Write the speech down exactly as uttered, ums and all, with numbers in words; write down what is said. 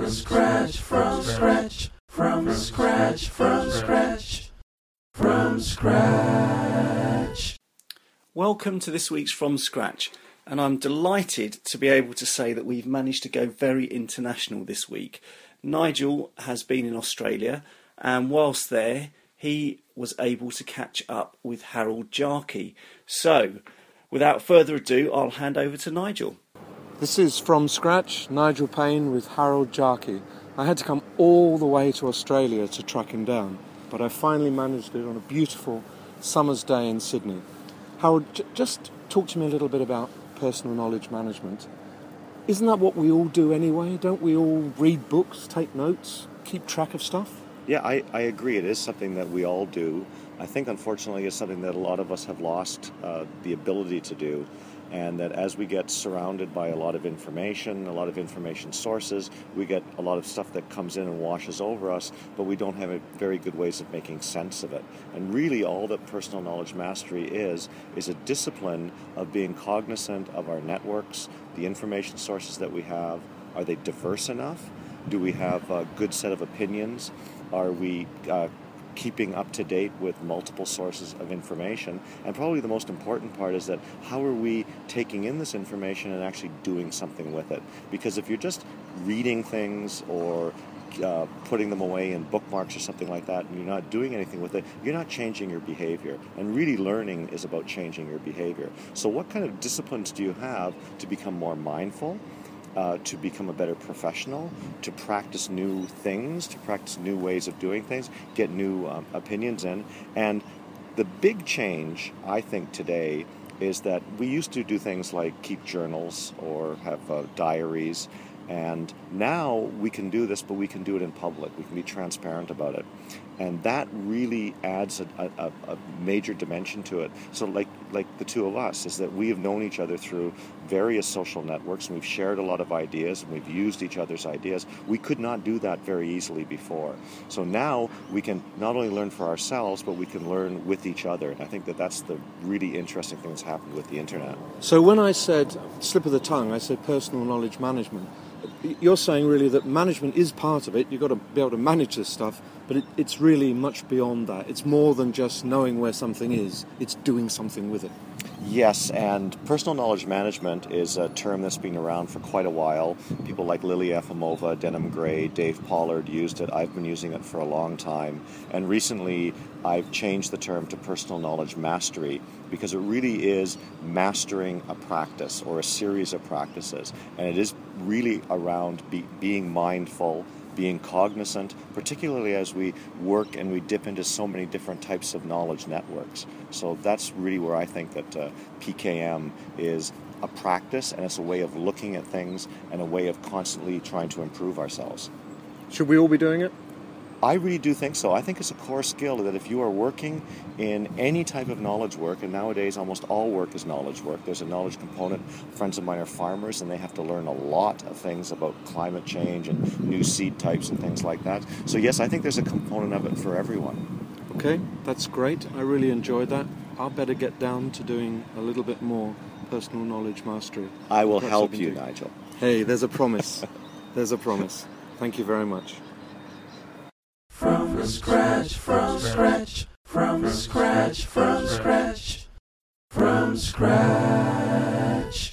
From scratch, from scratch, from scratch, from scratch, from scratch. Welcome to this week's From Scratch, and I'm delighted to be able to say that we've managed to go very international this week. Nigel has been in Australia, and whilst there, he was able to catch up with Harold Jarkey. So, without further ado, I'll hand over to Nigel. This is From Scratch, Nigel Payne with Harold Jarkey. I had to come all the way to Australia to track him down, but I finally managed it on a beautiful summer's day in Sydney. Harold, j- just talk to me a little bit about personal knowledge management. Isn't that what we all do anyway? Don't we all read books, take notes, keep track of stuff? Yeah, I, I agree. It is something that we all do. I think, unfortunately, it's something that a lot of us have lost uh, the ability to do. And that as we get surrounded by a lot of information, a lot of information sources, we get a lot of stuff that comes in and washes over us, but we don't have a very good ways of making sense of it. And really all that personal knowledge mastery is, is a discipline of being cognizant of our networks, the information sources that we have. Are they diverse enough? Do we have a good set of opinions? Are we uh, keeping up to date with multiple sources of information? And probably the most important part is that how are we taking in this information and actually doing something with it? Because if you're just reading things or uh, putting them away in bookmarks or something like that and you're not doing anything with it, you're not changing your behavior. And really learning is about changing your behavior. So what kind of disciplines do you have to become more mindful? Uh, to become a better professional, to practice new things, to practice new ways of doing things, get new um, opinions in. And the big change, I think, today is that we used to do things like keep journals or have uh, diaries, and now we can do this, but we can do it in public. We can be transparent about it. And that really adds a, a, a major dimension to it. So like like the two of us, is that we have known each other through various social networks, and we've shared a lot of ideas, and we've used each other's ideas. We could not do that very easily before. So now we can not only learn for ourselves, but we can learn with each other. And I think that that's the really interesting thing that's happened with the internet. So when I said, slip of the tongue, I said personal knowledge management. You're saying really that management is part of it. You've got to be able to manage this stuff, but it, it's really much beyond that. It's more than just knowing where something is. It's doing something with it. Yes, and personal knowledge management is a term that's been around for quite a while. People like Lily Efimova, Denham Gray, Dave Pollard used it. I've been using it for a long time. And recently, I've changed the term to personal knowledge mastery, because it really is mastering a practice or a series of practices. And it is really around be, being mindful, being cognizant, particularly as we work and we dip into so many different types of knowledge networks. So that's really where I think that uh, P K M is a practice, and it's a way of looking at things and a way of constantly trying to improve ourselves. Should we all be doing it? I really do think so. I think it's a core skill that if you are working in any type of knowledge work, and nowadays almost all work is knowledge work, there's a knowledge component. Friends of mine are farmers, and they have to learn a lot of things about climate change and new seed types and things like that. So yes, I think there's a component of it for everyone. Okay, that's great. I really enjoyed that. I'll better get down to doing a little bit more personal knowledge mastery. I will Perhaps help I you, do. Nigel. Hey, there's a promise. There's a promise. Thank you very much. From scratch, from scratch, from scratch, from scratch, from scratch.